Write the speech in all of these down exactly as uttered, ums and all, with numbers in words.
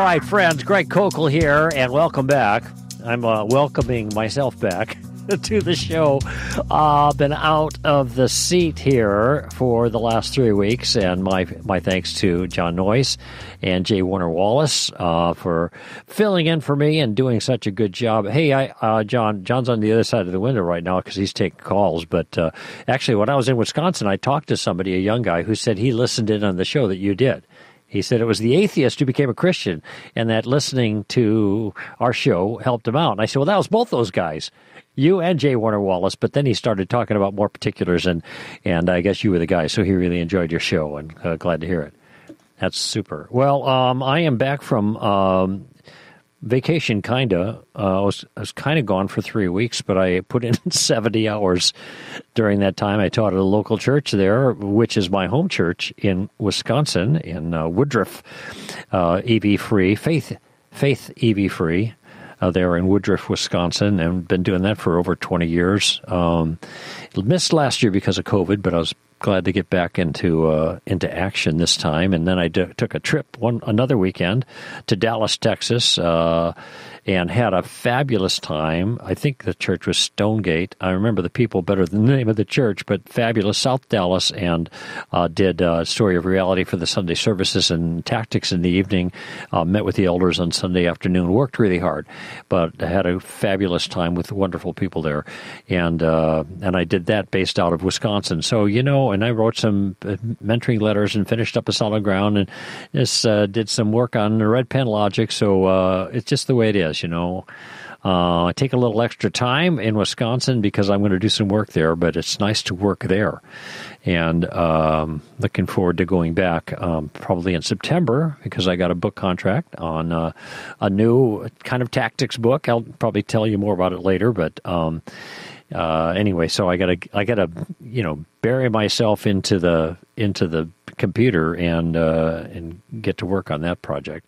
right, friends, Greg Kokel here, and welcome back. I'm uh, welcoming myself back to the show. I've uh, been out of the seat here for the last three weeks, and my my thanks to John Noyce and Jay Warner Wallace uh, for filling in for me and doing such a good job. Hey, I, uh, John, John's on the other side of the window right now because he's taking calls, but uh, actually when I was in Wisconsin, I talked to somebody, a young guy, who said he listened in on the show that you did. He said it was the atheist who became a Christian, and that listening to our show helped him out. And I said, well, that was both those guys, you and Jay Warner Wallace. But then he started talking about more particulars, and, and I guess you were the guy. So he really enjoyed your show, and uh, glad to hear it. That's super. Well, um, I am back from um, vacation, kind of. Uh, I was, I was kind of gone for three weeks, but I put in seventy hours during that time. I taught at a local church there, which is my home church in Wisconsin, in uh, Woodruff, uh, E V Free, Faith, Faith E V Free, uh, there in Woodruff, Wisconsin, and been doing that for over twenty years. Um, missed last year because of COVID, but I was glad to get back into uh, into action this time. And then I d- took a trip one another weekend to Dallas, Texas, uh, and had a fabulous time. I think the church was Stonegate. I remember the people better than the name of the church, but fabulous, South Dallas, and uh, did uh, Story of Reality for the Sunday services and Tactics in the evening. Uh, met with the elders on Sunday afternoon. Worked really hard, but had a fabulous time with wonderful people there. And uh, and I did that based out of Wisconsin. So, you know, and I wrote some mentoring letters and finished up a Solid Ground, and just uh, did some work on the Red Pen Logic. So uh, it's just the way it is, you know. Uh, I take a little extra time in Wisconsin because I'm going to do some work there, but it's nice to work there. And um, looking forward to going back um, probably in September because I got a book contract on uh, a new kind of tactics book. I'll probably tell you more about it later, but um, uh, anyway, so I got to I got to you know bury myself into the into the computer and uh, and get to work on that project.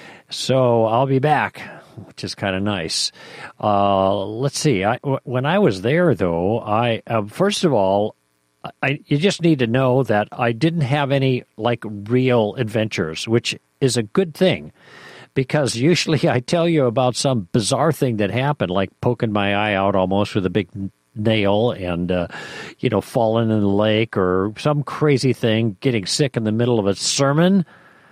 So I'll be back, which is kind of nice. Uh, let's see. I, w- when I was there, though, I uh, first of all, I, you just need to know that I didn't have any like real adventures, which is a good thing, because usually I tell you about some bizarre thing that happened, like poking my eye out almost with a big nail and, uh, you know, falling in the lake, or some crazy thing, getting sick in the middle of a sermon.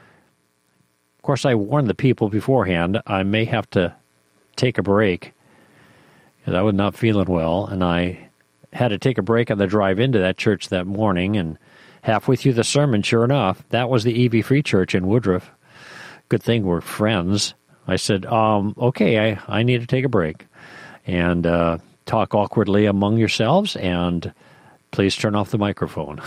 Of course, I warned the people beforehand I may have to take a break because I was not feeling well, and I had to take a break on the drive into that church that morning, and halfway through the sermon, sure enough, that was the E V Free Church in Woodruff. Good thing we're friends. I said, um, okay, I, I need to take a break, and uh, talk awkwardly among yourselves, and please turn off the microphone.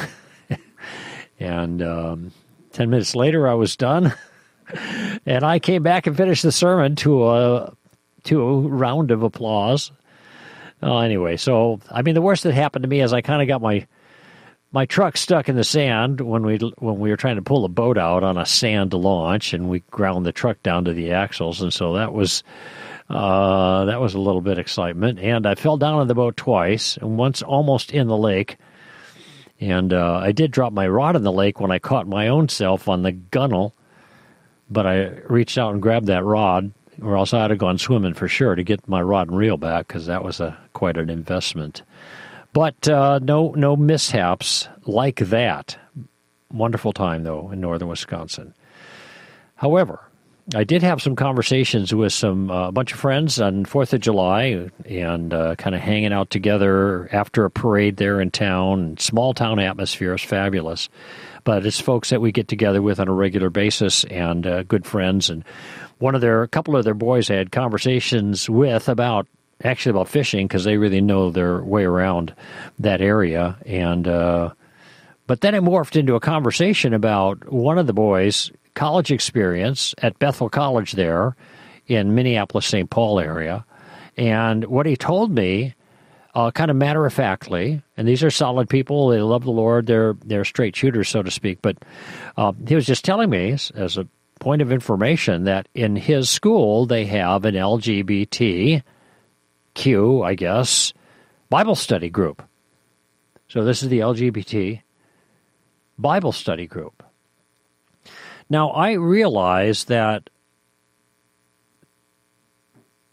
And um, ten minutes later, I was done. And I came back and finished the sermon to a to a round of applause. Uh, anyway, so I mean, the worst that happened to me is I kind of got my my truck stuck in the sand when we when we were trying to pull the boat out on a sand launch, and we ground the truck down to the axles, and so that was uh, that was a little bit of excitement. And I fell down on the boat twice, and once almost in the lake. And uh, I did drop my rod in the lake when I caught my own self on the gunnel. But I reached out and grabbed that rod, or else I'd have gone swimming for sure to get my rod and reel back, because that was a quite an investment. But uh, no no mishaps like that. Wonderful time, though, in northern Wisconsin. However, I did have some conversations with some uh, a bunch of friends on fourth of July, and uh, kind of hanging out together after a parade there in town. Small town atmosphere is fabulous. But it's folks that we get together with on a regular basis, and uh, good friends. And one of their, a couple of their boys I had conversations with about, actually about fishing, because they really know their way around that area. And uh, but then it morphed into a conversation about one of the boys' college experience at Bethel College there in Minneapolis, Saint Paul area. And what he told me, Uh, kind of matter-of-factly, and these are solid people. They love the Lord. They're they're straight shooters, so to speak. But uh, he was just telling me, as a point of information, that in his school they have an L G B T Q, I guess, Bible study group. So this is the L G B T Bible study group. Now, I realize that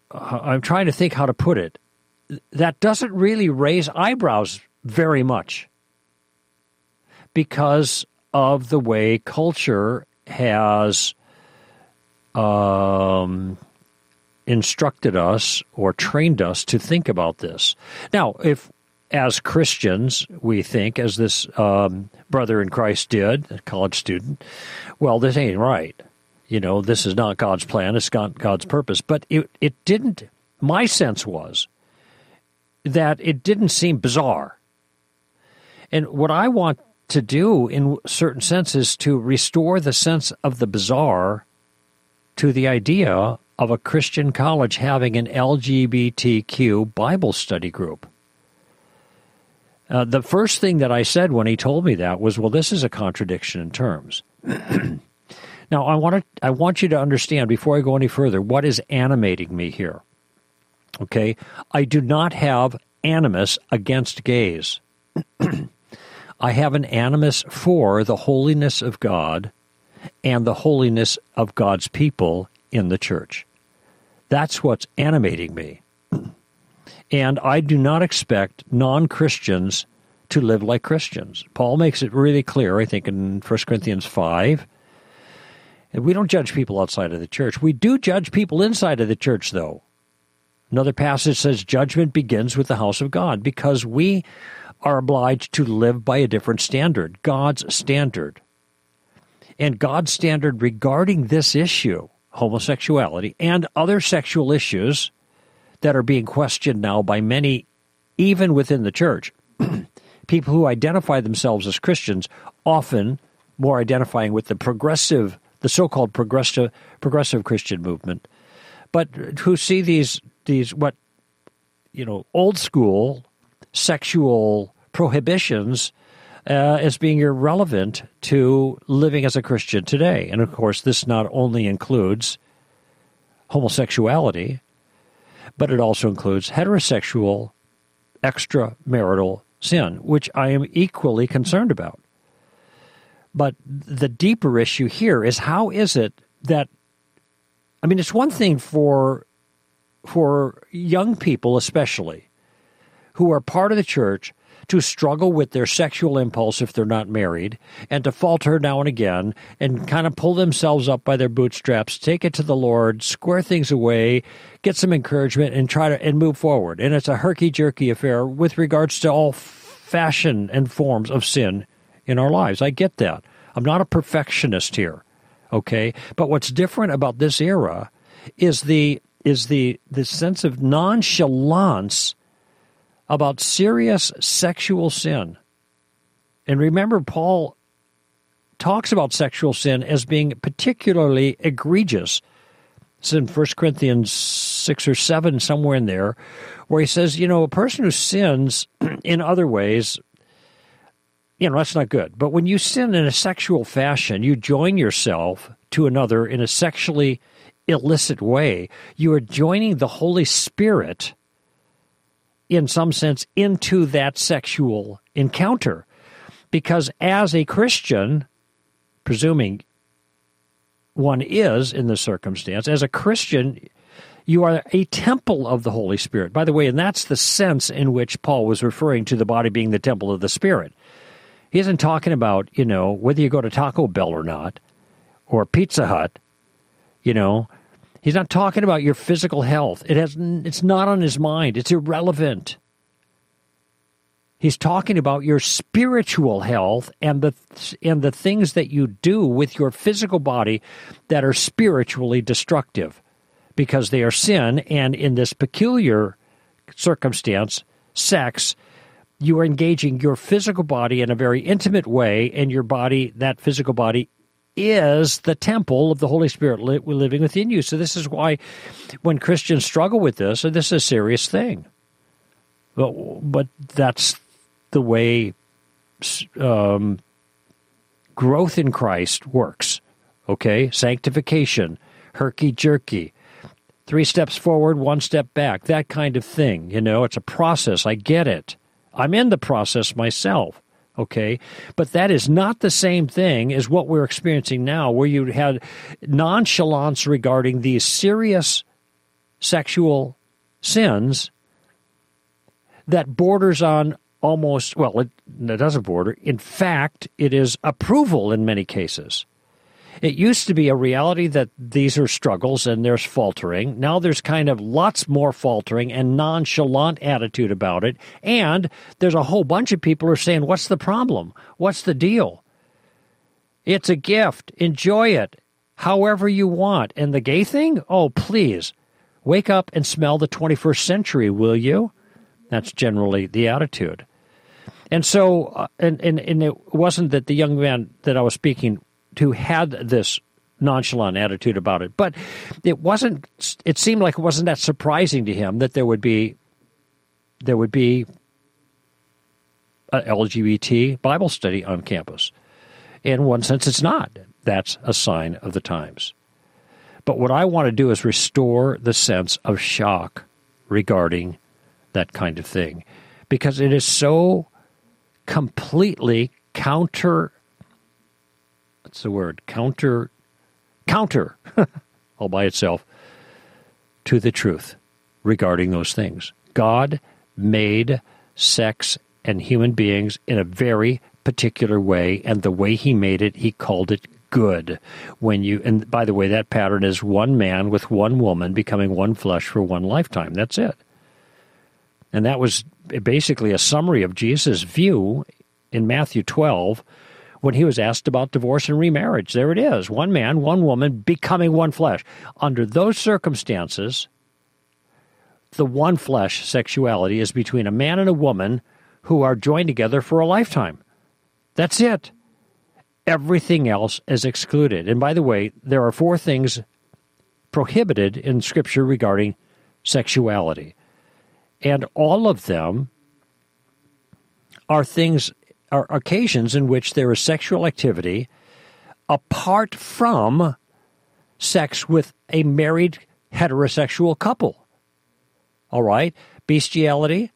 uh, I'm trying to think how to put it, that doesn't really raise eyebrows very much because of the way culture has um, instructed us or trained us to think about this. Now, if as Christians we think, as this um, brother in Christ did, a college student, well, this ain't right. You know, this is not God's plan. It's not God's purpose. But it, it didn't, my sense was that it didn't seem bizarre. And what I want to do in certain sense is to restore the sense of the bizarre to the idea of a Christian college having an L G B T Q Bible study group. Uh, the first thing that I said when he told me that was, well, this is a contradiction in terms. Now, I want to, I want you to understand, before I go any further, what is animating me here. Okay? I do not have animus against gays. I have an animus for the holiness of God and the holiness of God's people in the church. That's what's animating me. And I do not expect non-Christians to live like Christians. Paul makes it really clear, I think, in First Corinthians five. And we don't judge people outside of the church. We do judge people inside of the church, though. Another passage says judgment begins with the house of God, because we are obliged to live by a different standard, God's standard. And God's standard regarding this issue, homosexuality, and other sexual issues that are being questioned now by many, even within the church, people who identify themselves as Christians, often more identifying with the progressive, the so-called progressive progressive Christian movement, but who see these these what you know old school sexual prohibitions uh, as being irrelevant to living as a Christian today. And of course, this not only includes homosexuality, but it also includes heterosexual extramarital sin, which I am equally concerned about. But the deeper issue here is, how is it that, I mean, it's one thing for for young people especially, who are part of the church, to struggle with their sexual impulse if they're not married, and to falter now and again, and kind of pull themselves up by their bootstraps, take it to the Lord, square things away, get some encouragement, and try to and move forward. And it's a herky-jerky affair with regards to all fashion and forms of sin in our lives. I get that. I'm not a perfectionist here, okay? But what's different about this era is the is the the sense of nonchalance about serious sexual sin. And remember, Paul talks about sexual sin as being particularly egregious. It's in First Corinthians six or seven, somewhere in there, where he says, you know, a person who sins in other ways, you know, that's not good. But when you sin in a sexual fashion, you join yourself to another in a sexually illicit way. You are joining the Holy Spirit, in some sense, into that sexual encounter. Because as a Christian, presuming one is in the circumstance, as a Christian, you are a temple of the Holy Spirit. By the way, and that's the sense in which Paul was referring to the body being the temple of the Spirit. He isn't talking about, you know, whether you go to Taco Bell or not, or Pizza Hut, you know. He's not talking about your physical health. It has, it's not on his mind. It's irrelevant. He's talking about your spiritual health and the and the things that you do with your physical body that are spiritually destructive, because they are sin, and in this peculiar circumstance, sex, you are engaging your physical body in a very intimate way, and your body, that physical body, is the temple of the Holy Spirit li- living within you. So this is why when Christians struggle with this, and this is a serious thing. But, but that's the way um, growth in Christ works, okay? Sanctification, herky-jerky, three steps forward, one step back, that kind of thing. You know, it's a process. I get it. I'm in the process myself. Okay, but that is not the same thing as what we're experiencing now, where you had nonchalance regarding these serious sexual sins that borders on almost, well, it, it doesn't border. In fact, it is approval in many cases. It used to be a reality that these are struggles and there's faltering. Now there's kind of lots more faltering and nonchalant attitude about it. And there's a whole bunch of people who are saying, what's the problem? What's the deal? It's a gift. Enjoy it however you want. And the gay thing? Oh, please, wake up and smell the twenty-first century, will you? That's generally the attitude. And so, uh, and, and, and it wasn't that the young man that I was speaking who had this nonchalant attitude about it. But it wasn't, it seemed like it wasn't that surprising to him that there would be, there would be an L G B T Bible study on campus. In one sense, it's not. That's a sign of the times. But what I want to do is restore the sense of shock regarding that kind of thing, because it is so completely counter What's the word? Counter, counter, all by itself, to the truth regarding those things. God made sex and human beings in a very particular way, and the way he made it, he called it good. When you, and by the way, that pattern is one man with one woman becoming one flesh for one lifetime. That's it. And that was basically a summary of Jesus' view in Matthew twelve, when he was asked about divorce and remarriage. There it is. One man, one woman, becoming one flesh. Under those circumstances, the one flesh sexuality is between a man and a woman who are joined together for a lifetime. That's it. Everything else is excluded. And by the way, there are four things prohibited in Scripture regarding sexuality. And all of them are things are occasions in which there is sexual activity apart from sex with a married heterosexual couple. All right? Bestiality,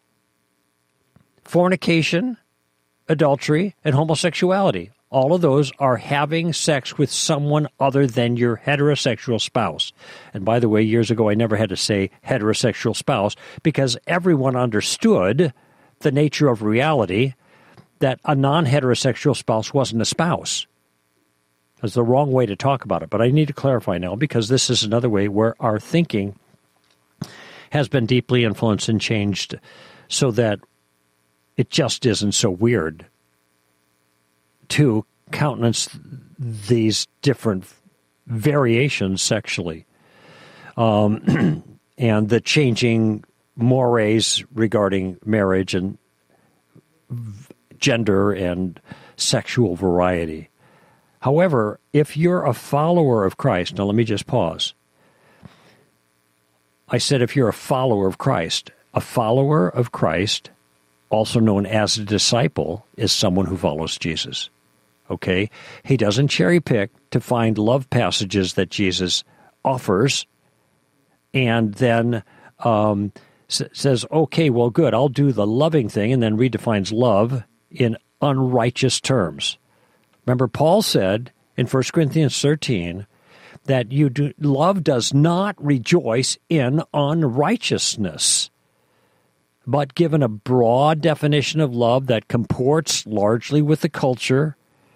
fornication, adultery, and homosexuality. All of those are having sex with someone other than your heterosexual spouse. And by the way, years ago I never had to say heterosexual spouse because everyone understood the nature of reality that a non-heterosexual spouse wasn't a spouse. That's the wrong way to talk about it. But I need to clarify now because this is another way where our thinking has been deeply influenced and changed so that it just isn't so weird to countenance these different variations sexually. Um, and the changing mores regarding marriage and gender and sexual variety. However, if you're a follower of Christ, now let me just pause. I said if you're a follower of Christ, a follower of Christ, also known as a disciple, is someone who follows Jesus. Okay? He doesn't cherry pick to find love passages that Jesus offers and then um, s- says, okay, well, good, I'll do the loving thing, and then redefines love in unrighteous terms. Remember, Paul said in First Corinthians thirteen that you do, love does not rejoice in unrighteousness. But given a broad definition of love that comports largely with the culture,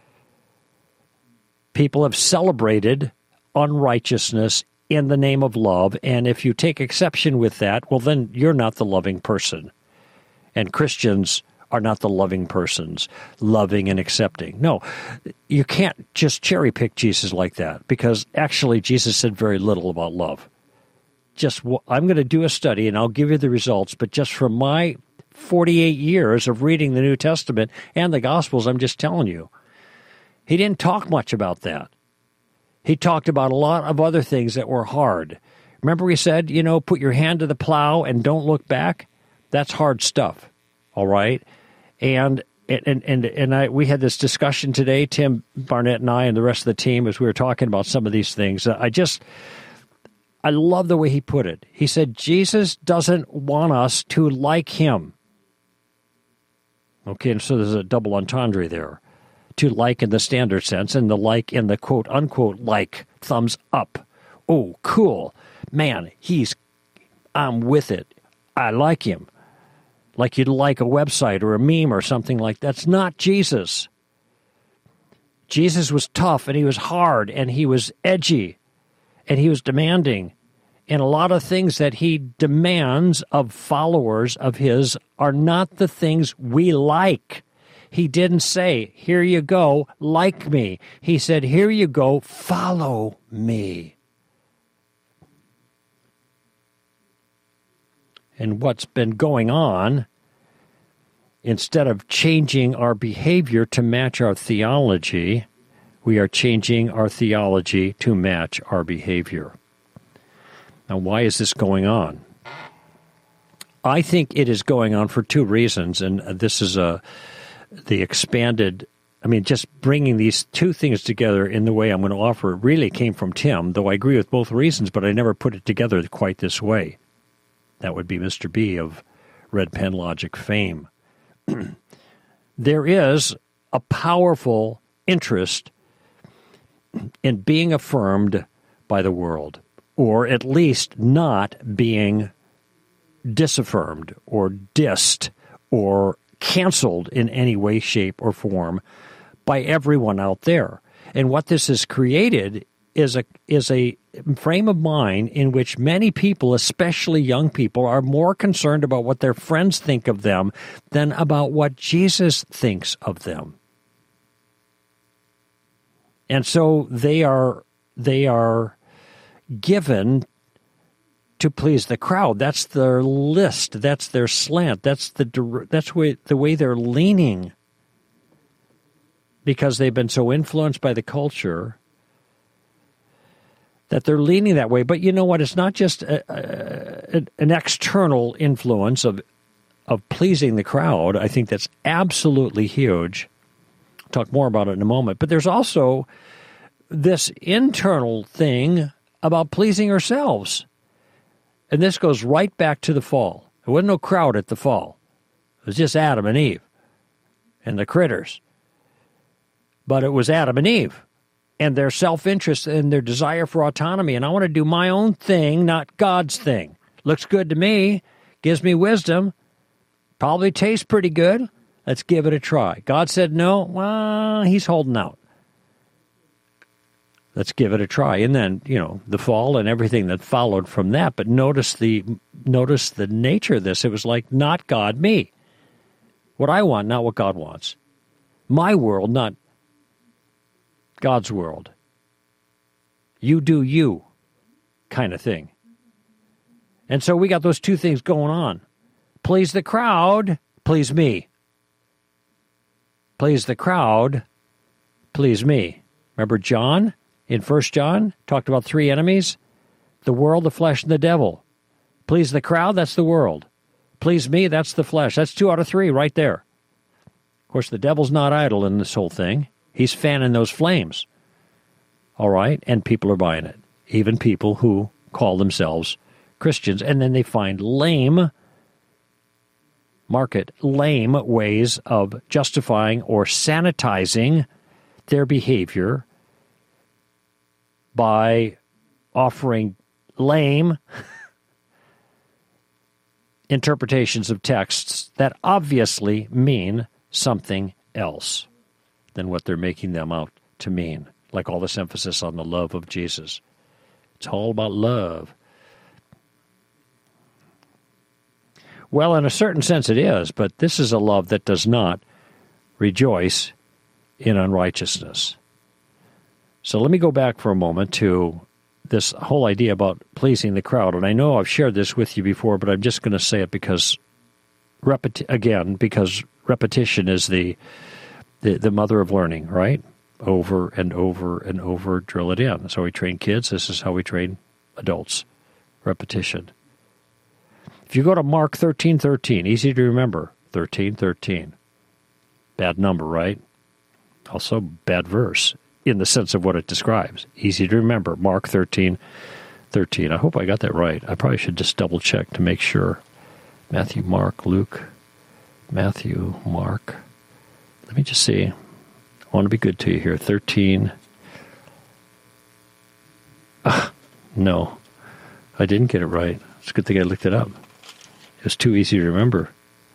people have celebrated unrighteousness in the name of love, and if you take exception with that, well, then you're not the loving person. And Christians are not the loving persons, loving and accepting. No, you can't just cherry pick Jesus like that, because actually Jesus said very little about love. Just, I'm going to do a study and I'll give you the results, but just from my forty-eight years of reading the New Testament and the Gospels, I'm just telling you, he didn't talk much about that. He talked about a lot of other things that were hard. Remember he said, you know, put your hand to the plow and don't look back? That's hard stuff, all right? And and and and I we had this discussion today, Tim Barnett and I and the rest of the team, as we were talking about some of these things. I just, I love the way he put it. He said, Jesus doesn't want us to like him. Okay, and so there's a double entendre there. To like in the standard sense and the like in the quote-unquote like, thumbs up. Oh, cool. Man, he's I'm with it. I like him. Like you'd like a website or a meme or something like that. That's not Jesus. Jesus was tough, and he was hard, and he was edgy, and he was demanding. And a lot of things that he demands of followers of his are not the things we like. He didn't say, here you go, like me. He said, here you go, follow me. And what's been going on, instead of changing our behavior to match our theology, we are changing our theology to match our behavior. Now, why is this going on? I think it is going on for two reasons, and this is a the expanded, I mean, just bringing these two things together in the way I'm going to offer really came from Tim, though I agree with both reasons, but I never put it together quite this way. That would be Mister B of Red Pen Logic fame. There is a powerful interest in being affirmed by the world, or at least not being disaffirmed or dissed or canceled in any way, shape, or form by everyone out there. And what this has created is a is a frame of mind in which many people, especially young people, are more concerned about what their friends think of them than about what Jesus thinks of them. And so they are they are given to please the crowd. That's their list. That's their slant. That's the that's way, the way they're leaning, because they've been so influenced by the culture that they're leaning that way. But you know what? It's not just a, a, an external influence of of pleasing the crowd. I think that's absolutely huge. I'll talk more about it in a moment. But there's also this internal thing about pleasing ourselves. And this goes right back to the fall. There wasn't no crowd at the fall. It was just Adam and Eve and the critters. But it was Adam and Eve and their self-interest and their desire for autonomy. And I want to do my own thing, not God's thing. Looks good to me, gives me wisdom, probably tastes pretty good. Let's give it a try. God said no. Well, he's holding out. Let's give it a try. And then, you know, the fall and everything that followed from that. But notice the notice the nature of this. It was like, not God, me. What I want, not what God wants. My world, not God's world. You do you kind of thing. And so we got those two things going on. Please the crowd, please me. Please the crowd, please me. Remember John? In First John, talked about three enemies, the world, the flesh, and the devil. Please the crowd, that's the world. Please me, that's the flesh. That's two out of three right there. Of course, the devil's not idle in this whole thing. He's fanning those flames. All right? And people are buying it. Even people who call themselves Christians. And then they find lame, market, lame ways of justifying or sanitizing their behavior by offering lame interpretations of texts that obviously mean something else than what they're making them out to mean, like all this emphasis on the love of Jesus. It's all about love. Well, in a certain sense it is, but this is a love that does not rejoice in unrighteousness. So let me go back for a moment to this whole idea about pleasing the crowd. And I know I've shared this with you before, but I'm just going to say it because, repeti- again, because repetition is the, the the mother of learning, right? Over and over and over, drill it in. So we train kids. This is how we train adults. Repetition. If you go to Mark thirteen thirteen, easy to remember, thirteen thirteen. Bad number, right? Also bad verse. In the sense of what it describes. Easy to remember, Mark thirteen thirteen. I hope I got that right. I probably should just double check to make sure. Matthew, Mark, Luke, Matthew, Mark. Let me just see. I want to be good to you here. thirteen. Ah, no. I didn't get it right. It's a good thing I looked it up. It was too easy to remember.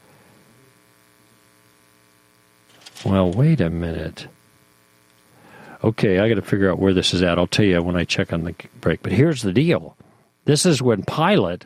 Well, wait a minute. Okay, I got to figure out where this is at. I'll tell you when I check on the break. But here's the deal. This is when Pilate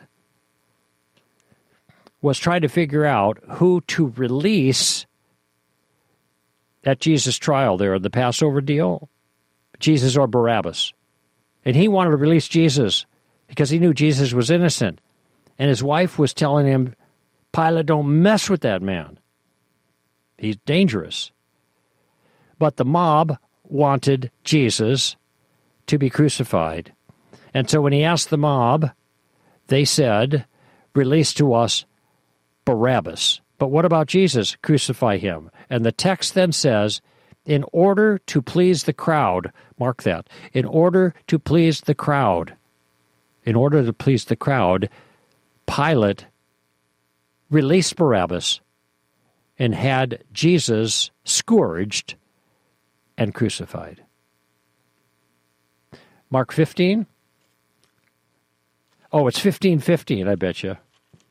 was trying to figure out who to release at Jesus' trial there, the Passover deal, Jesus or Barabbas. And he wanted to release Jesus because he knew Jesus was innocent. And his wife was telling him, Pilate, don't mess with that man. He's dangerous. But the mob wanted Jesus to be crucified. And so when he asked the mob, they said, release to us Barabbas. But what about Jesus? Crucify him. And the text then says, in order to please the crowd, mark that, in order to please the crowd, in order to please the crowd, Pilate released Barabbas and had Jesus scourged and crucified. Mark fifteen? Oh, it's fifteen fifteen, I bet you.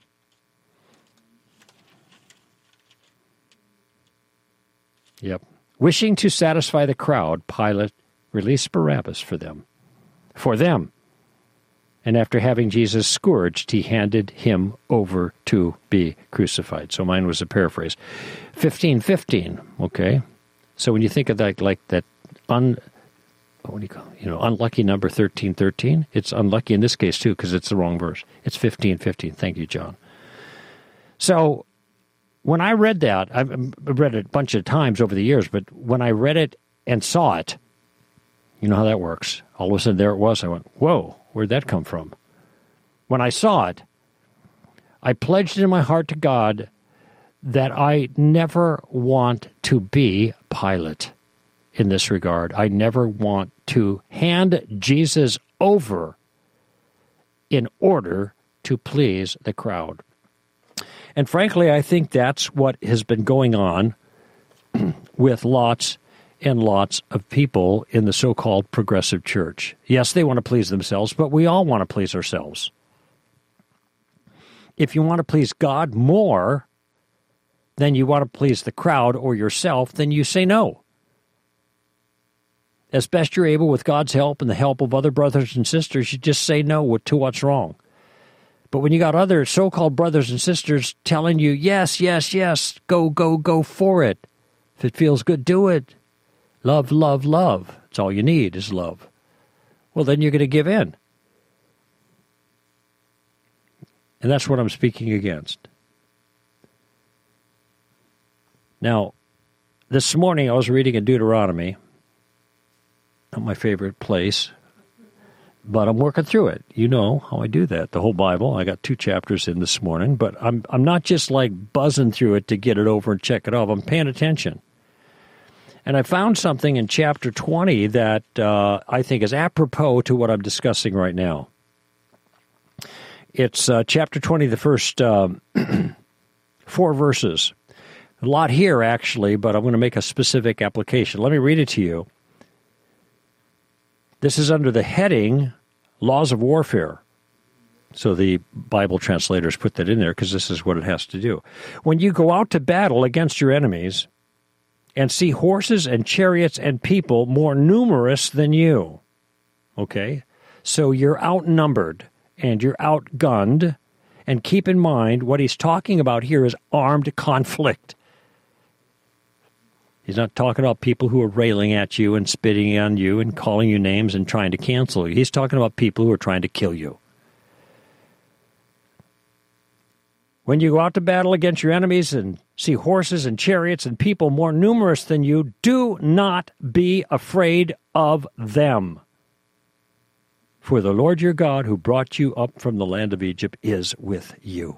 Yep. Wishing to satisfy the crowd, Pilate released Barabbas for them. For them. And after having Jesus scourged, he handed him over to be crucified. So mine was a paraphrase. fifteen fifteen, okay? So when you think of that, like that un, what do you call it? You know, unlucky number thirteen thirteen, it's unlucky in this case too because it's the wrong verse. It's fifteen fifteen. Thank you, John. So when I read that, I've read it a bunch of times over the years, but when I read it and saw it, you know how that works. All of a sudden there it was. I went, whoa, where'd that come from? When I saw it, I pledged in my heart to God that I never want to be Pilate in this regard. I never want to hand Jesus over in order to please the crowd. And frankly, I think that's what has been going on with lots and lots of people in the so-called progressive church. Yes, they want to please themselves, but we all want to please ourselves. If you want to please God more than you want to please the crowd or yourself, then you say no. As best you're able, with God's help and the help of other brothers and sisters, you just say no to what's wrong. But when you got other so-called brothers and sisters telling you, yes, yes, yes, go, go, go for it. If it feels good, do it. Love, love, love. It's all you need is love. Well, then you're going to give in. And that's what I'm speaking against. Now, this morning I was reading in Deuteronomy, not my favorite place, but I'm working through it. You know how I do that. The whole Bible. I got two chapters in this morning, but I'm I'm not just like buzzing through it to get it over and check it off. I'm paying attention. And I found something in chapter twenty that uh, I think is apropos to what I'm discussing right now. It's uh, chapter twenty, the first uh, four verses. A lot here, actually, but I'm going to make a specific application. Let me read it to you. This is under the heading, Laws of Warfare. So the Bible translators put that in there because this is what it has to do. When you go out to battle against your enemies and see horses and chariots and people more numerous than you, okay? So you're outnumbered and you're outgunned, and keep in mind what he's talking about here is armed conflict. He's not talking about people who are railing at you and spitting on you and calling you names and trying to cancel you. He's talking about people who are trying to kill you. When you go out to battle against your enemies and see horses and chariots and people more numerous than you, do not be afraid of them. For the Lord your God, who brought you up from the land of Egypt, is with you.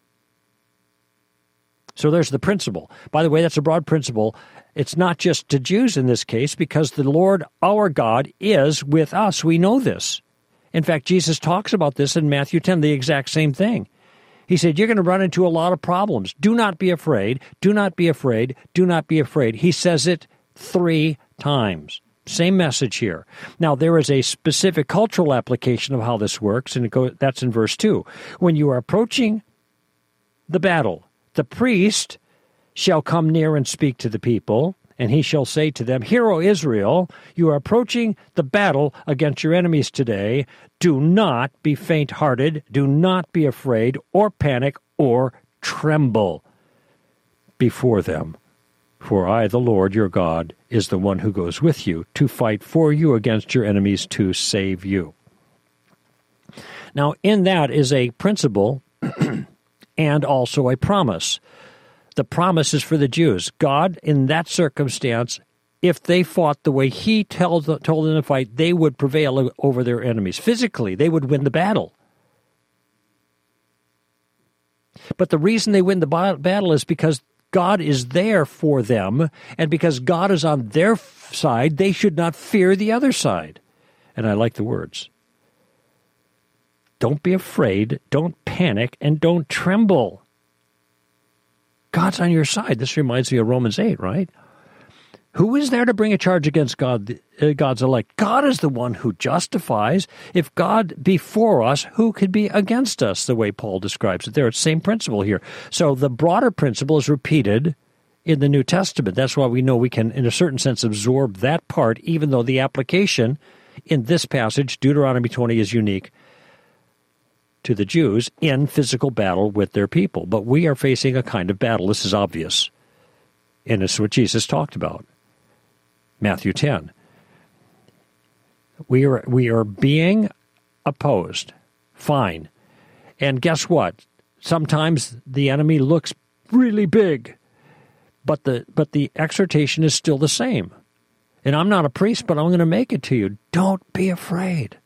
So there's the principle. By the way, that's a broad principle. It's not just to Jews in this case, because the Lord our God is with us. We know this. In fact, Jesus talks about this in Matthew ten, the exact same thing. He said, you're going to run into a lot of problems. Do not be afraid. Do not be afraid. Do not be afraid. He says it three times. Same message here. Now, there is a specific cultural application of how this works, and it goes, that's in verse two. When you are approaching the battle, the priest shall come near and speak to the people, and he shall say to them, Hear, O Israel, you are approaching the battle against your enemies today. Do not be faint-hearted, do not be afraid, or panic, or tremble before them. For I, the Lord your God, is the one who goes with you to fight for you against your enemies to save you. Now, in that is a principle and also a promise. The promise is for the Jews. God, in that circumstance, if they fought the way he told, told them to fight, they would prevail over their enemies. Physically, they would win the battle. But the reason they win the battle is because God is there for them, and because God is on their side, they should not fear the other side. And I like the words. Don't be afraid, don't panic, and don't tremble. God's on your side. This reminds me of Romans eight, right? Who is there to bring a charge against God, uh, God's elect? God is the one who justifies. If God be for us, who could be against us, the way Paul describes it there? It's the same principle here. So the broader principle is repeated in the New Testament. That's why we know we can, in a certain sense, absorb that part, even though the application in this passage, Deuteronomy twenty, is unique to the Jews in physical battle with their people. But we are facing a kind of battle. This is obvious. And it's what Jesus talked about. Matthew ten. We are we are being opposed. Fine. And guess what? Sometimes the enemy looks really big, but the but the exhortation is still the same. And I'm not a priest, but I'm going to make it to you. Don't be afraid.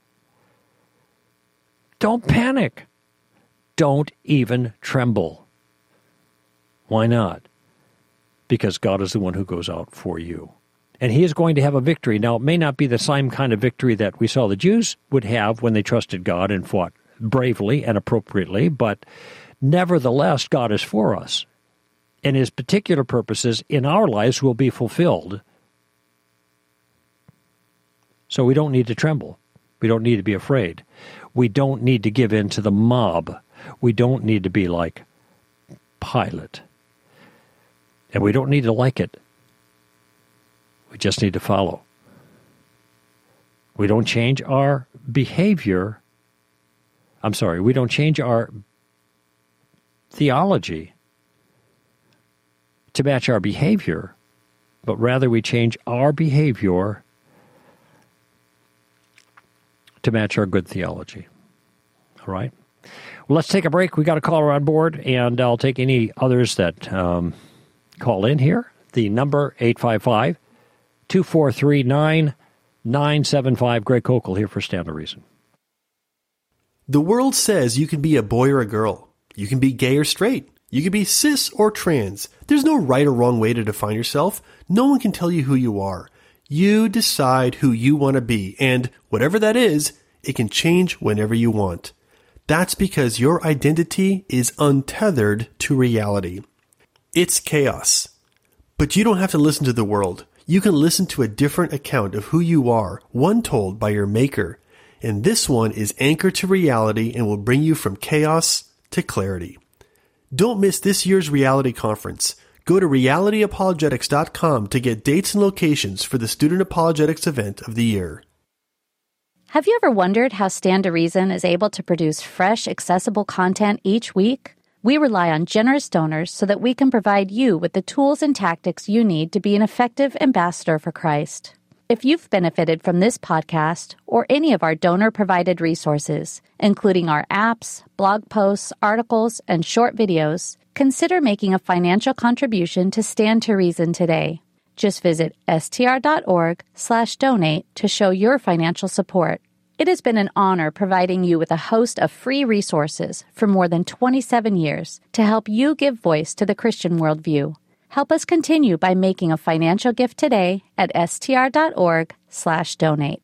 Don't panic. Don't even tremble. Why not? Because God is the one who goes out for you. And he is going to have a victory. Now, it may not be the same kind of victory that we saw the Jews would have when they trusted God and fought bravely and appropriately, but nevertheless, God is for us. And his particular purposes in our lives will be fulfilled. So we don't need to tremble. We don't need to be afraid. We don't need to give in to the mob. We don't need to be like Pilate. And we don't need to like it. We just need to follow. We don't change our behavior. I'm sorry, we don't change our theology to match our behavior, but rather we change our behavior to match our good theology. All right? Well, let's take a break. We got a caller on board, and I'll take any others that um, call in here. The number, eight five five, two four three, nine nine seven five. Greg Kokel here for Stand to Reason. The world says you can be a boy or a girl. You can be gay or straight. You can be cis or trans. There's no right or wrong way to define yourself. No one can tell you who you are. You decide who you want to be, and whatever that is, it can change whenever you want. That's because your identity is untethered to reality. It's chaos. But you don't have to listen to the world. You can listen to a different account of who you are, one told by your Maker. And this one is anchored to reality and will bring you from chaos to clarity. Don't miss this year's Reality Conference. Go to reality apologetics dot com to get dates and locations for the Student Apologetics event of the year. Have you ever wondered how Stand to Reason is able to produce fresh, accessible content each week? We rely on generous donors so that we can provide you with the tools and tactics you need to be an effective ambassador for Christ. If you've benefited from this podcast or any of our donor-provided resources, including our apps, blog posts, articles, and short videos, consider making a financial contribution to Stand to Reason today. Just visit str.org slash donate to show your financial support. It has been an honor providing you with a host of free resources for more than twenty-seven years to help you give voice to the Christian worldview. Help us continue by making a financial gift today at str.org slash donate.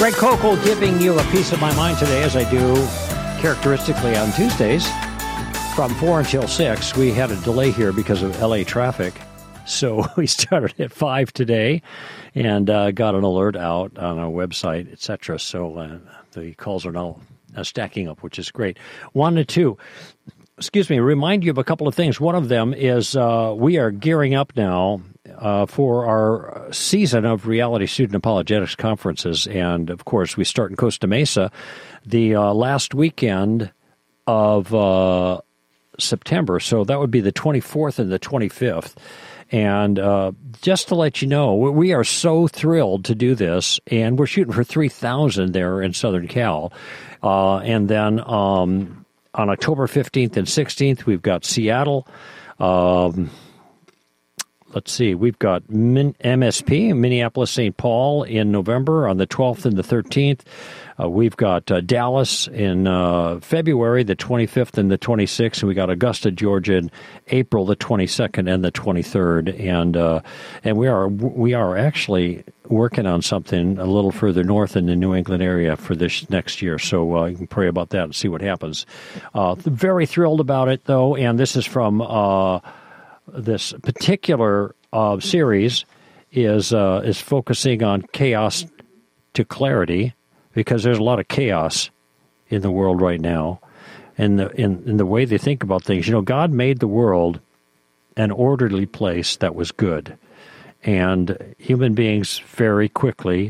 Greg Kokel giving you a piece of my mind today, as I do characteristically on Tuesdays from four until six. We had a delay here because of L A traffic, so we started at five today and uh, got an alert out on our website, et cetera. So uh, the calls are now uh, stacking up, which is great. One to two. Excuse me, remind you of a couple of things. One of them is uh, we are gearing up now uh, for our season of Reality Student Apologetics conferences. And, of course, we start in Costa Mesa the uh, last weekend of uh, September. So that would be the twenty-fourth and the twenty-fifth. And uh, just to let you know, we are so thrilled to do this, and we're shooting for three thousand there in Southern Cal. Uh, and then... Um, On October fifteenth and sixteenth, we've got Seattle. Um, let's see, we've got Min- M S P, Minneapolis, Saint Paul in November on the twelfth and the thirteenth. Uh, we've got uh, Dallas in uh, February, the twenty-fifth and the twenty-sixth. And we got Augusta, Georgia in April, the twenty-second and the twenty-third. And uh, and we are we are actually working on something a little further north in the New England area for this next year. So uh, you can pray about that and see what happens. Uh, very thrilled about it, though. And this is from uh, this particular uh, series is uh, is focusing on chaos to clarity, because there's a lot of chaos in the world right now, and the in, in the way they think about things. You know, God made the world an orderly place that was good, and human beings very quickly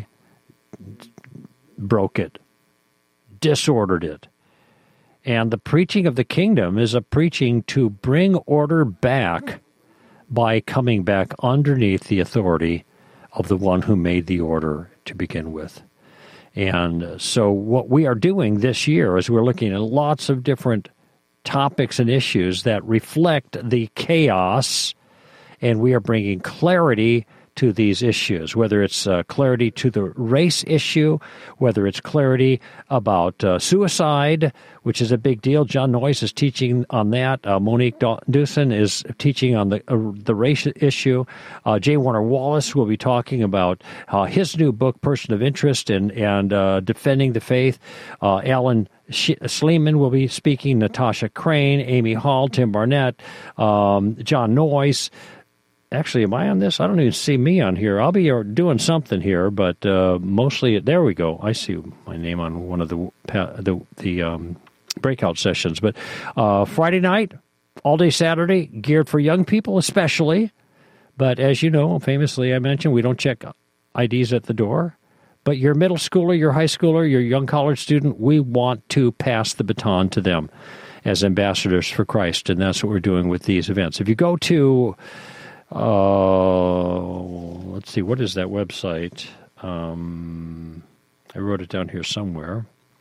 broke it, disordered it. And the preaching of the kingdom is a preaching to bring order back by coming back underneath the authority of the one who made the order to begin with. And so what we are doing this year is we're looking at lots of different topics and issues that reflect the chaos, and we are bringing clarity to these issues, whether it's uh, clarity to the race issue, whether it's clarity about uh, suicide, which is a big deal. John Noyes is teaching on that. Uh, Monique Dawson is teaching on the uh, the race issue. Uh, J. Warner Wallace will be talking about uh, his new book, Person of Interest, and, and uh, defending the faith. Uh, Alan Sleeman will be speaking, Natasha Crane, Amy Hall, Tim Barnett, um, John Noyes. Actually, am I on this? I don't even see me on here. I'll be doing something here, but uh, mostly, there we go. I see my name on one of the the, the um, breakout sessions. But uh, Friday night, all day Saturday, geared for young people especially. But as you know, famously I mentioned, we don't check I Ds at the door. But your middle schooler, your high schooler, your young college student, we want to pass the baton to them as ambassadors for Christ, and that's what we're doing with these events. If you go to... Uh, let's see, what is that website? Um, I wrote it down here somewhere.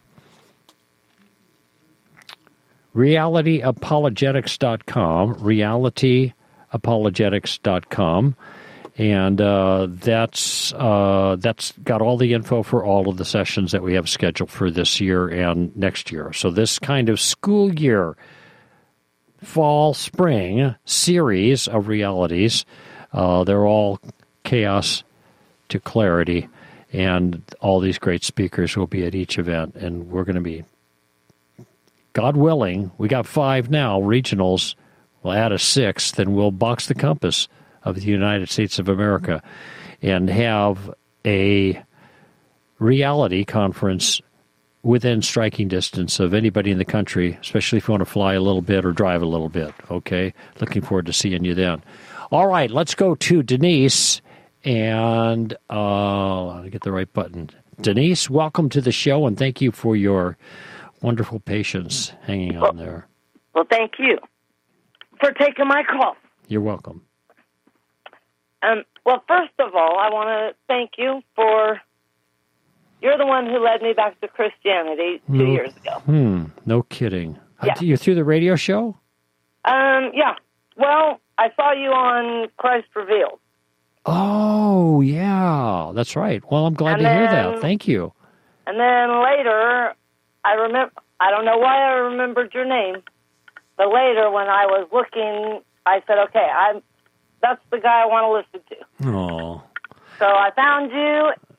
reality apologetics dot com, reality apologetics dot com, and uh, that's uh, that's got all the info for all of the sessions that we have scheduled for this year and next year. So this kind of school year, fall, spring series of realities. Uh, they're all chaos to clarity, and all these great speakers will be at each event, and we're going to be, God willing, we got five now, regionals. We'll add a sixth, and we'll box the compass of the United States of America and have a reality conference within striking distance of anybody in the country, especially if you want to fly a little bit or drive a little bit, okay? Looking forward to seeing you then. All right, let's go to Denise, and uh, I'll get the right button. Denise, welcome to the show, and thank you for your wonderful patience hanging on there. Well, thank you for taking my call. You're welcome. Um, well, first of all, I want to thank you for... You're the one who led me back to Christianity two no, years ago. Hmm, no kidding. Yeah. You're through the radio show? Um, yeah. Well, I saw you on Christ Revealed. Oh, yeah, that's right. Well, I'm glad and to then, hear that. Thank you. And then later, I remember, I don't know why I remembered your name, but later when I was looking, I said, okay, I'm, that's the guy I want to listen to. Oh. So I found you,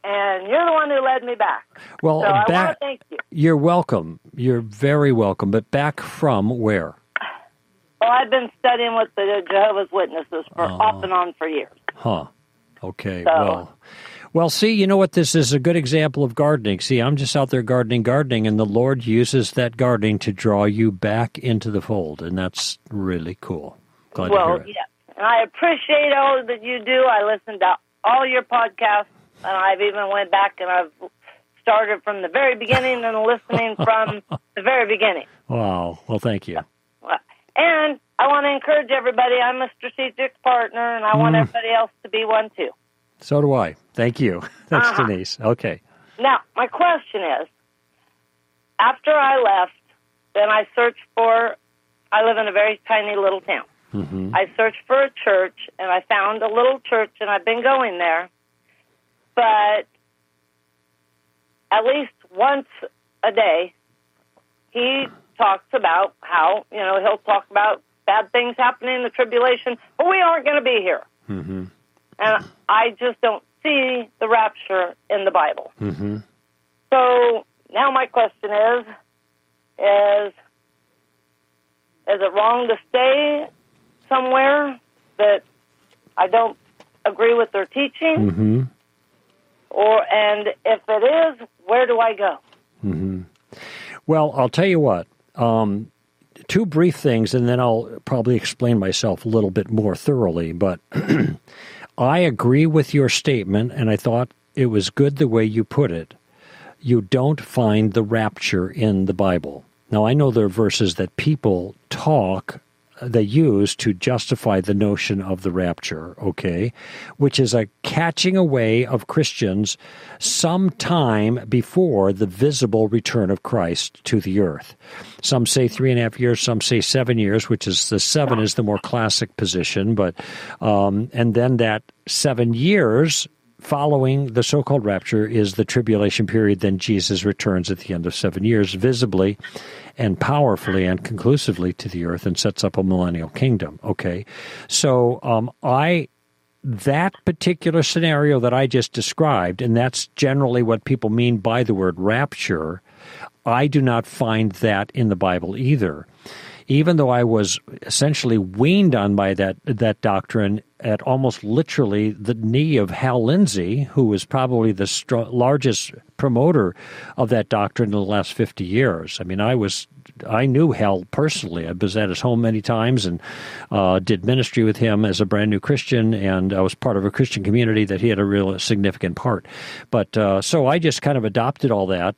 and you're the one who led me back. Well, so I back, want to thank you. You're welcome. You're very welcome. But back from where? Well, I've been studying with the Jehovah's Witnesses for Oh. off and on for years. Huh. Okay. So- well, well, see, you know what? This is a good example of gardening. See, I'm just out there gardening, gardening, and the Lord uses that gardening to draw you back into the fold, and that's really cool. Glad well, to hear it. yes. And I appreciate all that you do. I listen to all your podcasts, and I've even went back and I've started from the very beginning and listening from the very beginning. Wow. Well, thank you. And I want to encourage everybody. I'm a strategic partner, and I want Mm. everybody else to be one too. So do I. Thank you. That's Uh-huh. Denise. Okay. Now, my question is, after I left, then I searched for, I live in a very tiny little town. Mm-hmm. I searched for a church, and I found a little church, and I've been going there. But at least once a day, he talks about how, you know, he'll talk about bad things happening in the tribulation, but we aren't going to be here. Mm-hmm. And I just don't see the rapture in the Bible. Mm-hmm. So now my question is, is, is it wrong to stay somewhere that I don't agree with their teaching? Mm-hmm. Or, and if it is, where do I go? Mm-hmm. Well, I'll tell you what. Um, two brief things, and then I'll probably explain myself a little bit more thoroughly. But I agree with your statement, and I thought it was good the way you put it. You don't find the rapture in the Bible. Now, I know there are verses that people talk, they use to justify the notion of the rapture, okay, which is a catching away of Christians sometime before the visible return of Christ to the earth. Some say three and a half years, some say seven years, which is the seven is the more classic position, but um, and then that seven years following the so-called rapture is the tribulation period. Then Jesus returns at the end of seven years visibly and powerfully and conclusively to the earth and sets up a millennial kingdom. Okay, so um, I that particular scenario that I just described, and that's generally what people mean by the word rapture, I do not find that in the Bible either. Even though I was essentially weaned on by that that doctrine at almost literally the knee of Hal Lindsey, who was probably the str- largest promoter of that doctrine in the last fifty years. I mean, I was I knew Hal personally. I was at his home many times and uh, did ministry with him as a brand new Christian, and I was part of a Christian community that he had a real significant part. But uh, so I just kind of adopted all that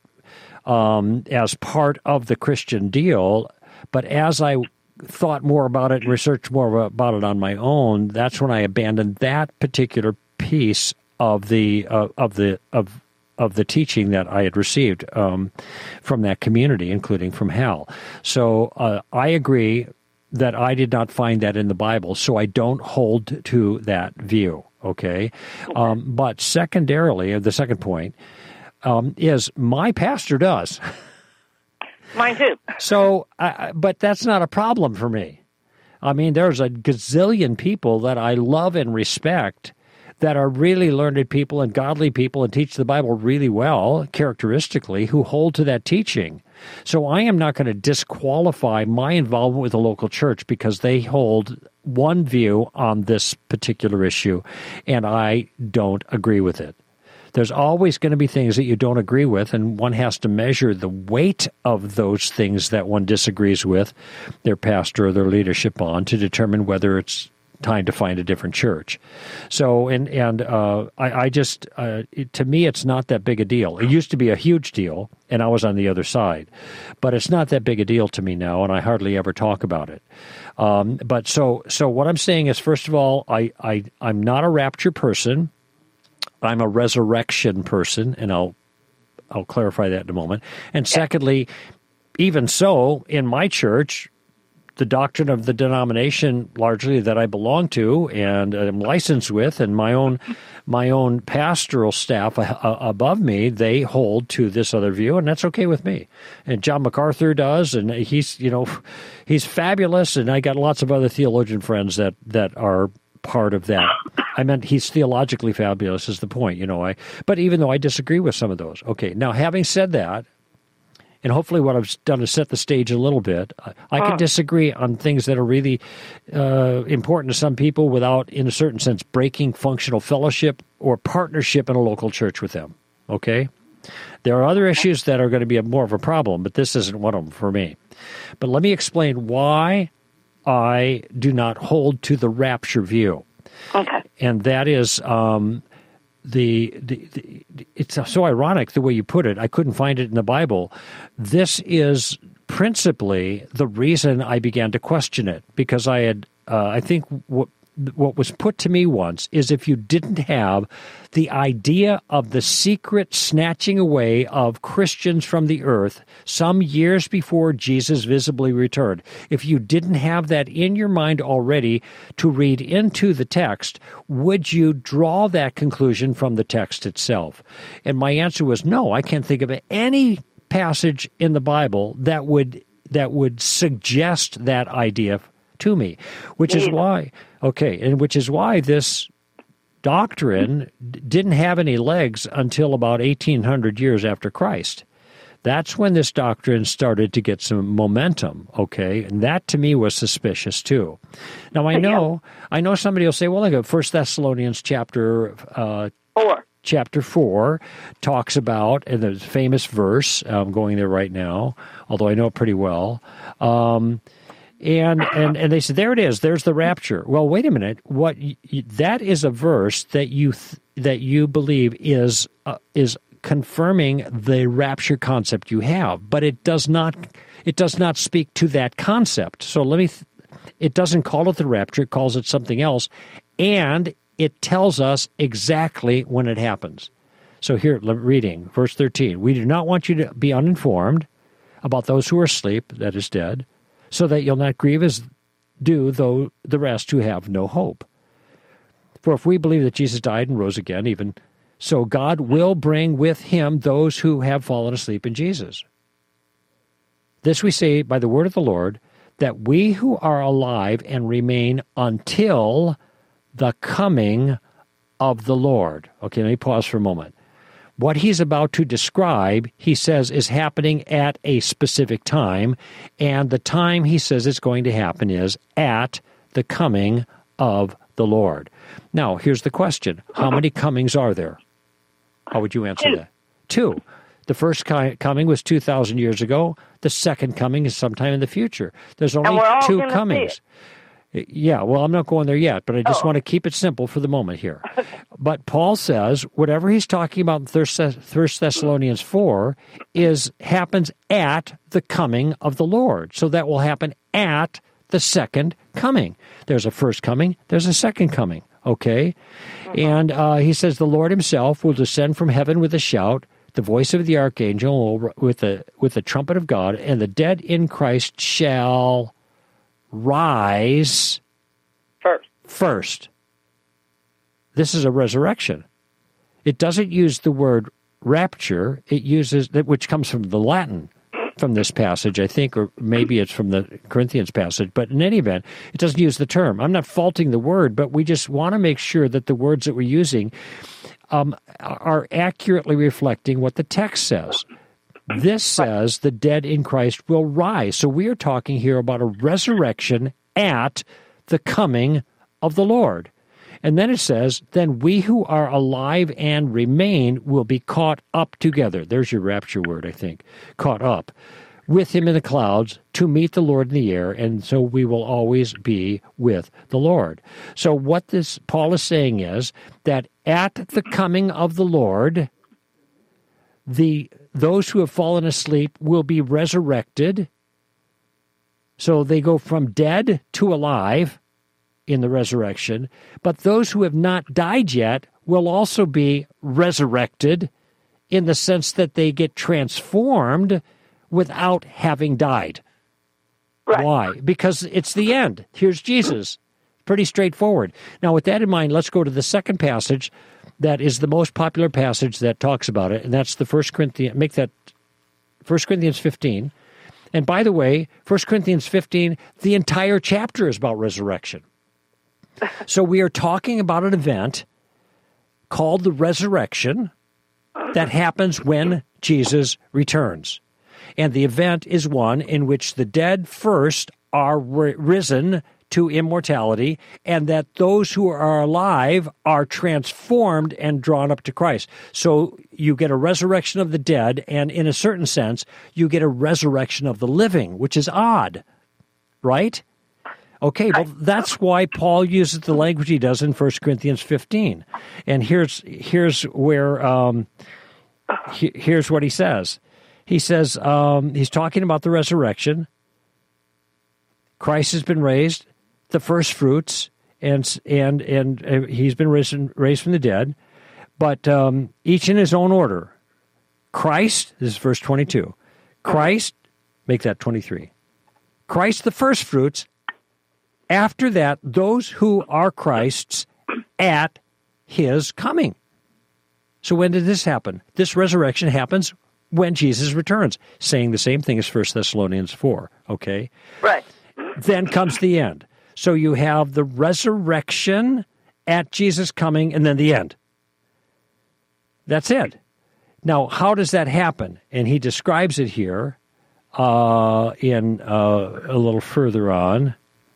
um, as part of the Christian deal. But as I thought more about it and researched more about it on my own, that's when I abandoned that particular piece of the uh, of the of of the teaching that I had received um, from that community, including from Hal. So uh, I agree that I did not find that in the Bible, so I don't hold to that view. Okay, um, but secondarily, the second point um, is my pastor does. Mine too. So, uh, but that's not a problem for me. I mean, there's a gazillion people that I love and respect that are really learned people and godly people and teach the Bible really well, characteristically, who hold to that teaching. So I am not going to disqualify my involvement with the local church because they hold one view on this particular issue, and I don't agree with it. There's always going to be things that you don't agree with, and one has to measure the weight of those things that one disagrees with their pastor or their leadership on to determine whether it's time to find a different church. So, and and uh, I, I just, uh, it, to me, it's not that big a deal. It used to be a huge deal, and I was on the other side. But it's not that big a deal to me now, and I hardly ever talk about it. Um, but so, so what I'm saying is, first of all, I, I I'm not a rapture person. I'm a resurrection person, and I'll I'll clarify that in a moment. And secondly, even so, in my church, the doctrine of the denomination largely that I belong to and am licensed with, and my own my own pastoral staff above me, they hold to this other view, and that's okay with me. And John MacArthur does, and he's you know he's fabulous, and I got lots of other theologian friends that that are part of that. I meant he's theologically fabulous is the point, you know. I but even though I disagree with some of those. Okay, now having said that, and hopefully what I've done is set the stage a little bit, I can disagree on things that are really uh, important to some people without, in a certain sense, breaking functional fellowship or partnership in a local church with them. Okay? There are other issues that are going to be a, more of a problem, but this isn't one of them for me. But let me explain why I do not hold to the rapture view. Okay. And that is, um, the, the, the it's so ironic the way you put it. I couldn't find it in the Bible. This is principally the reason I began to question it, because I had, uh, I think what what was put to me once is if you didn't have the idea of the secret snatching away of Christians from the earth some years before Jesus visibly returned, if you didn't have that in your mind already to read into the text, would you draw that conclusion from the text itself? And my answer was no. I can't think of any passage in the Bible that would that would suggest that idea to me, which is why, okay, and which is why this doctrine d- didn't have any legs until about eighteen hundred years after Christ. That's when this doctrine started to get some momentum, okay, and that to me was suspicious too. Now I know, I know somebody will say, well, look at First Thessalonians chapter uh, four. Chapter four talks about, and the famous verse, I'm going there right now, although I know it pretty well. Um, And, and and they said, there it is. There's the rapture. Well, wait a minute. What y- y- that is a verse that you th- that you believe is uh, is confirming the rapture concept you have, but it does not it does not speak to that concept. So let me. Th- it doesn't call it the rapture. It calls it something else, and it tells us exactly when it happens. So here, reading verse thirteen. We do not want you to be uninformed about those who are asleep, that is dead, so that you'll not grieve as do though the rest who have no hope. For if we believe that Jesus died and rose again, even so God will bring with him those who have fallen asleep in Jesus. This we say by the word of the Lord, that we who are alive and remain until the coming of the Lord. Okay, let me pause for a moment. What he's about to describe, he says, is happening at a specific time, and the time he says it's going to happen is at the coming of the Lord. Now, here's the question. How many comings are there? How would you answer Two. that? Two. The first coming was two thousand years ago. The second coming is sometime in the future. There's only And we're all two gonna see comings. it. Yeah, well, I'm not going there yet, but I just Oh. want to keep it simple for the moment here. But Paul says whatever he's talking about in First Thessalonians four is happens at the coming of the Lord. So that will happen at the second coming. There's a first coming, there's a second coming, okay? And uh, he says the Lord himself will descend from heaven with a shout, the voice of the archangel with the, with the trumpet of God, and the dead in Christ shall rise First. first. This is a resurrection. It doesn't use the word rapture. It uses, which comes from the Latin, from this passage, I think, or maybe it's from the Corinthians passage. But in any event, it doesn't use the term. I'm not faulting the word, but we just want to make sure that the words that we're using um, are accurately reflecting what the text says. This says the dead in Christ will rise. So we are talking here about a resurrection at the coming of the Lord. And then it says, then we who are alive and remain will be caught up together. There's your rapture word, I think. Caught up with him in the clouds to meet the Lord in the air. And so we will always be with the Lord. So what this Paul is saying is that at the coming of the Lord, the those who have fallen asleep will be resurrected. So they go from dead to alive in the resurrection. But those who have not died yet will also be resurrected in the sense that they get transformed without having died. Right. Why? Because it's the end. Here's Jesus. Pretty straightforward. Now, with that in mind, let's go to the second passage that is the most popular passage that talks about it, and that's the First Corinthians, make that First Corinthians fifteen. And by the way, First Corinthians fifteen, the entire chapter is about resurrection. So we are talking about an event called the resurrection that happens when Jesus returns. And the event is one in which the dead first are risen to immortality, and that those who are alive are transformed and drawn up to Christ. So you get a resurrection of the dead, and in a certain sense, you get a resurrection of the living, which is odd, right? Okay, well, that's why Paul uses the language he does in First Corinthians fifteen. And here's here's where um, he, here's what he says. He says um, he's talking about the resurrection. Christ has been raised, the first fruits, and and and uh, he's been risen, raised from the dead, but um, each in his own order. Christ, this is verse twenty-two. Christ, make that twenty-three. Christ the first fruits. After that, those who are Christ's at his coming. So when did this happen? This resurrection happens when Jesus returns, saying the same thing as First Thessalonians four, okay? Right. Then comes the end. So you have the resurrection at Jesus' coming, and then the end. That's it. Now, how does that happen? And he describes it here uh, in uh, a little further on.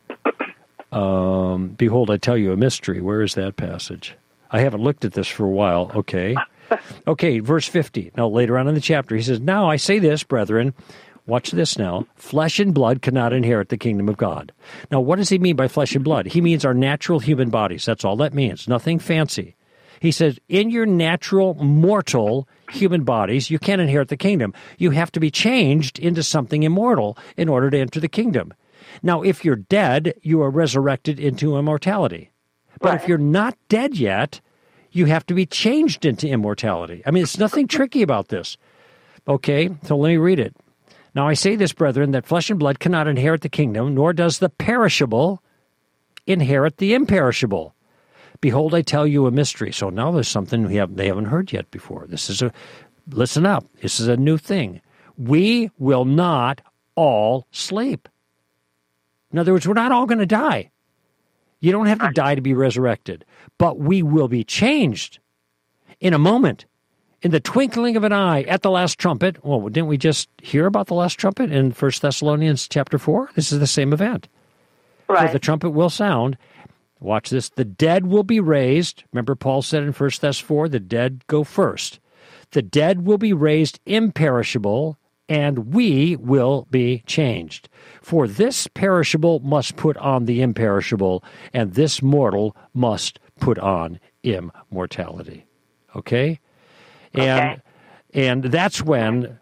Um, Behold, I tell you a mystery. Where is that passage? I haven't looked at this for a while. Okay. Okay, verse fifty. Now, later on in the chapter, he says, Now I say this, brethren, watch this now, flesh and blood cannot inherit the kingdom of God. Now, what does he mean by flesh and blood? He means our natural human bodies. That's all that means. Nothing fancy. He says, in your natural, mortal human bodies, you can't inherit the kingdom. You have to be changed into something immortal in order to enter the kingdom. Now, if you're dead, you are resurrected into immortality. But right. If you're not dead yet, you have to be changed into immortality. I mean, it's nothing tricky about this. Okay, so let me read it. Now I say this, brethren, that flesh and blood cannot inherit the kingdom, nor does the perishable inherit the imperishable. Behold, I tell you a mystery. So now there's something we have, they haven't heard yet before. This is a, listen up, this is a new thing. We will not all sleep. In other words, we're not all going to die. You don't have to die to be resurrected, but we will be changed in a moment, in the twinkling of an eye, at the last trumpet. Well, didn't we just hear about the last trumpet in First Thessalonians chapter four? This is the same event. Right. For the trumpet will sound. Watch this. The dead will be raised. Remember Paul said in First Thess four, the dead go first. The dead will be raised imperishable, and we will be changed. For this perishable must put on the imperishable, and this mortal must put on immortality. Okay? And okay. and that's when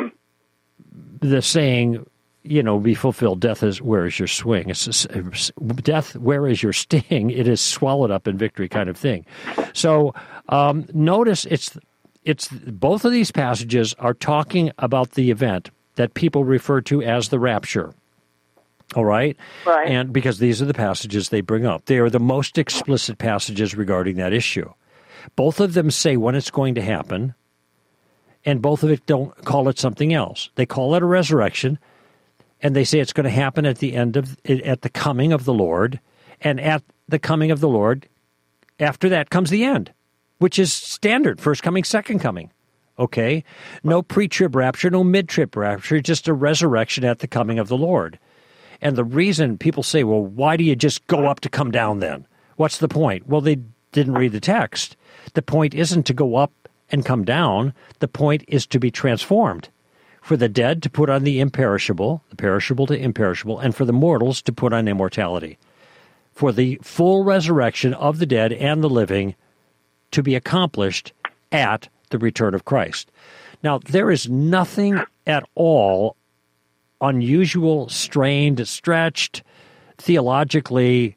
the saying, you know, be fulfilled, death is, where is your swing? It's death, where is your sting? It is swallowed up in victory kind of thing. So um, notice it's it's both of these passages are talking about the event that people refer to as the rapture. All right? Right. And because these are the passages they bring up. They are the most explicit passages regarding that issue. Both of them say when it's going to happen, and both of it don't call it something else. They call it a resurrection, and they say it's going to happen at the end of, at the coming of the Lord, and at the coming of the Lord, after that comes the end, which is standard, first coming, second coming. Okay? No pre-trib rapture, no mid-trib rapture, just a resurrection at the coming of the Lord. And the reason people say, well, why do you just go up to come down then? What's the point? Well, they didn't read the text. The point isn't to go up and come down. The point is to be transformed. For the dead to put on the imperishable, the perishable to imperishable, and for the mortals to put on immortality. For the full resurrection of the dead and the living to be accomplished at the return of Christ. Now, there is nothing at all unusual, strained, stretched, theologically,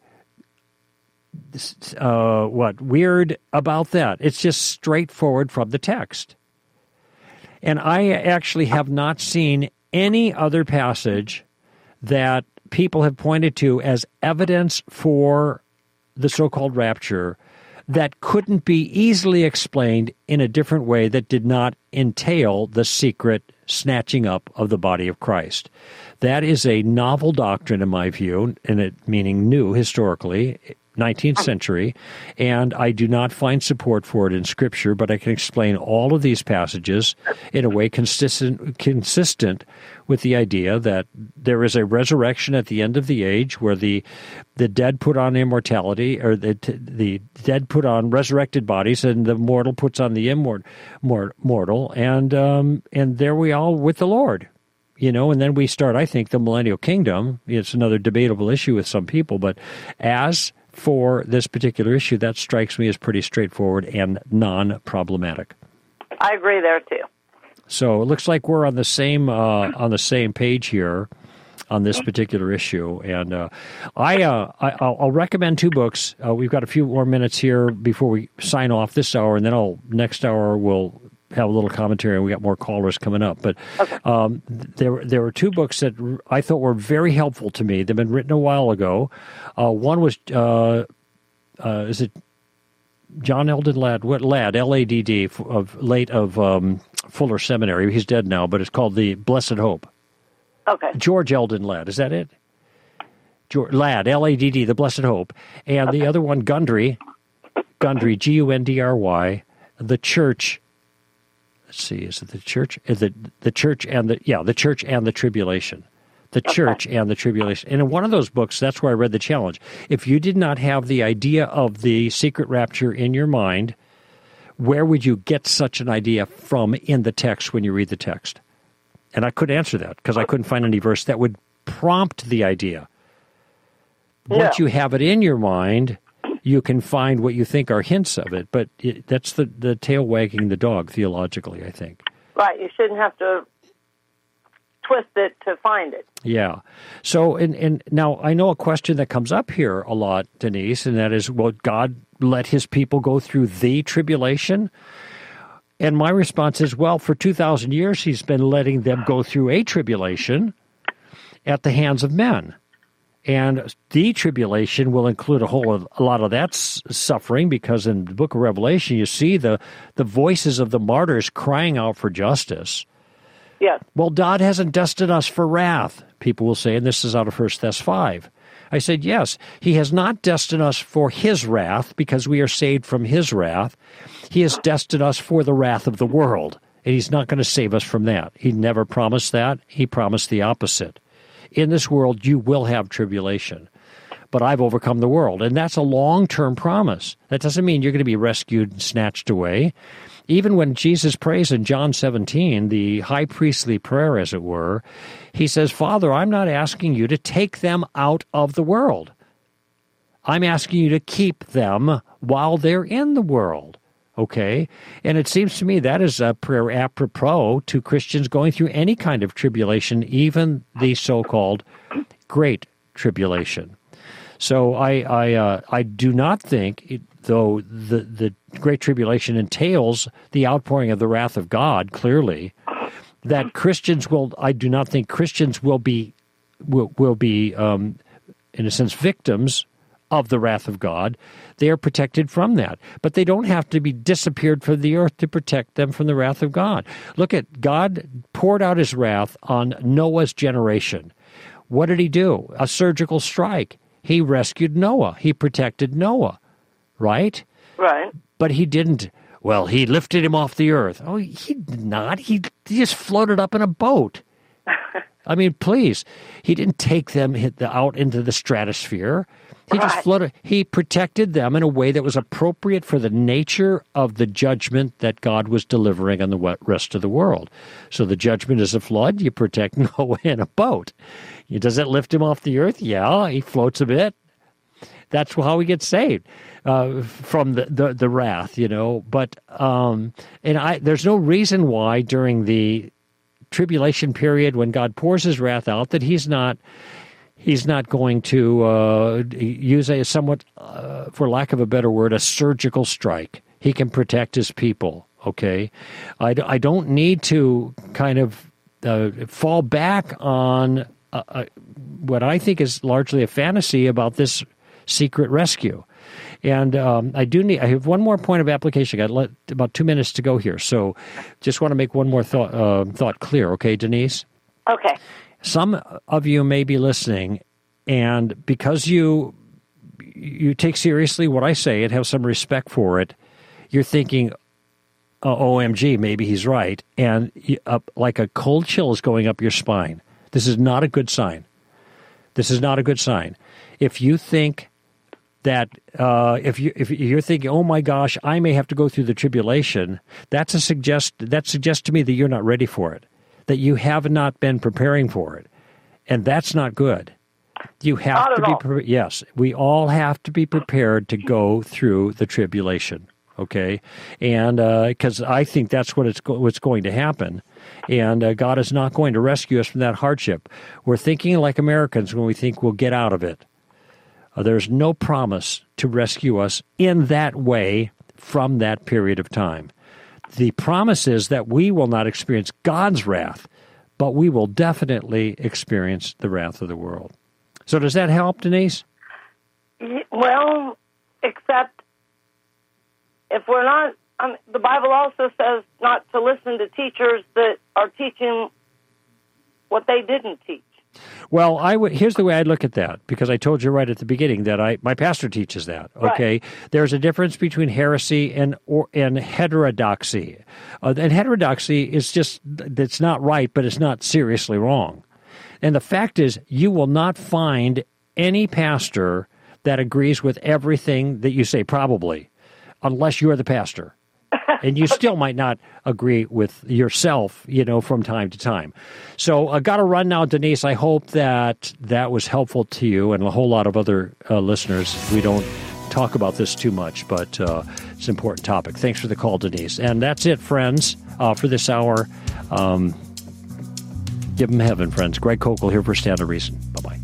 uh, what, weird about that. It's just straightforward from the text. And I actually have not seen any other passage that people have pointed to as evidence for the so-called rapture that couldn't be easily explained in a different way that did not entail the secret snatching up of the body of Christ. That is a novel doctrine in my view, and it meaning new historically, nineteenth century, and I do not find support for it in Scripture, but I can explain all of these passages in a way consistent consistent with the idea that there is a resurrection at the end of the age where the the dead put on immortality, or the the dead put on resurrected bodies, and the mortal puts on the immortal, mortal, and um, and there we are with the Lord. You know, and then we start, I think, the millennial kingdom. It's another debatable issue with some people, but as for this particular issue, that strikes me as pretty straightforward and non-problematic. I agree there too. So it looks like we're on the same uh, on the same page here on this particular issue. And uh, I, uh, I I'll, I'll recommend two books. Uh, we've got a few more minutes here before we sign off this hour, and then I'll next hour we'll have a little commentary, and we got more callers coming up. But okay. um, there, there were two books that I thought were very helpful to me. They've been written a while ago. Uh, one was, uh, uh, is it John Eldon Ladd? What Ladd? L A D D, of late of um, Fuller Seminary. He's dead now, but it's called The Blessed Hope. Okay. George Eldon Ladd, is that it? George, Ladd, L A D D, The Blessed Hope, and okay. the other one, Gundry, Gundry, G U N D R Y, The Church. Let's see, is it the church? Is it the church and the yeah, the church and the tribulation, the okay. church and the tribulation. And in one of those books, that's where I read the challenge. If you did not have the idea of the secret rapture in your mind, where would you get such an idea from in the text when you read the text? And I couldn't answer that because I couldn't find any verse that would prompt the idea. Once yeah. you have it in your mind, you can find what you think are hints of it, but it, that's the, the tail wagging the dog theologically, I think. Right. You shouldn't have to twist it to find it. Yeah. So, and, and now I know a question that comes up here a lot, Denise, and that is, will God let his people go through the tribulation? And my response is, well, for two thousand years, he's been letting them go through a tribulation at the hands of men. And the tribulation will include a whole a lot of that s- suffering, because in the book of Revelation, you see the, the voices of the martyrs crying out for justice. Yes. Well, God hasn't destined us for wrath, people will say, and this is out of First Thessalonians five. I said, yes, he has not destined us for his wrath, because we are saved from his wrath. He has destined us for the wrath of the world, and he's not going to save us from that. He never promised that. He promised the opposite. In this world, you will have tribulation, but I've overcome the world. And that's a long-term promise. That doesn't mean you're going to be rescued and snatched away. Even when Jesus prays in John seventeen, the high priestly prayer, as it were, he says, Father, I'm not asking you to take them out of the world. I'm asking you to keep them while they're in the world. Okay? And it seems to me that is a prayer apropos to Christians going through any kind of tribulation, even the so-called Great Tribulation. So I I, uh, I do not think, it, though the, the Great Tribulation entails the outpouring of the wrath of God, clearly, that Christians will, I do not think Christians will be, will, will be um, in a sense, victims of the wrath of God. They are protected from that. But they don't have to be disappeared from the earth to protect them from the wrath of God. Look at, God poured out his wrath on Noah's generation. What did he do? A surgical strike. He rescued Noah. He protected Noah, right? Right. But he didn't, well, he lifted him off the earth. Oh, he did not. He, he just floated up in a boat. I mean, please. He didn't take them hit the, out into the stratosphere. He right. just floated. He protected them in a way that was appropriate for the nature of the judgment that God was delivering on the rest of the world. So the judgment is a flood. You protect Noah in a boat. Does it lift him off the earth? Yeah, he floats a bit. That's how we get saved uh, from the, the, the wrath, you know. But um, and I, there's no reason why during the tribulation period when God pours his wrath out that he's not he's not going to uh, use a somewhat, uh, for lack of a better word, a surgical strike. He can protect his people, okay? I, I don't need to kind of uh, fall back on uh, uh, what I think is largely a fantasy about this secret rescue. And um, I do need, I have one more point of application. I got let, about two minutes to go here. So just want to make one more thought, uh, thought clear, okay, Denise? Okay. Some of you may be listening, and because you you take seriously what I say and have some respect for it, you're thinking, uh, O M G, maybe he's right. And you, uh, like a cold chill is going up your spine. This is not a good sign. This is not a good sign. If you think that, uh, if, you, if you're thinking, oh my gosh, I may have to go through the tribulation, that's a suggest, that suggests to me that you're not ready for it, that you have not been preparing for it. And that's not good. You have Not to at be, all. pre- yes, we all have to be prepared to go through the tribulation, okay? And because uh, I think that's what it's go- what's going to happen. And uh, God is not going to rescue us from that hardship. We're thinking like Americans when we think we'll get out of it. Uh, there's no promise to rescue us in that way from that period of time. The promise is that we will not experience God's wrath, but we will definitely experience the wrath of the world. So does that help, Denise? Well, except if we're not, um, the Bible also says not to listen to teachers that are teaching what they didn't teach. Well, I would. Here's the way I look at that, because I told you right at the beginning that I my pastor teaches that. Okay, Right. There's a difference between heresy and or and heterodoxy, uh, and heterodoxy is just that's not right, but it's not seriously wrong. And the fact is, you will not find any pastor that agrees with everything that you say, probably, unless you're the pastor. And you still might not agree with yourself, you know, from time to time. So I got to run now, Denise. I hope that that was helpful to you and a whole lot of other uh, listeners. We don't talk about this too much, but uh, it's an important topic. Thanks for the call, Denise. And that's it, friends, uh, for this hour. Um, give them heaven, friends. Greg Kokel here for Stand to Reason. Bye-bye.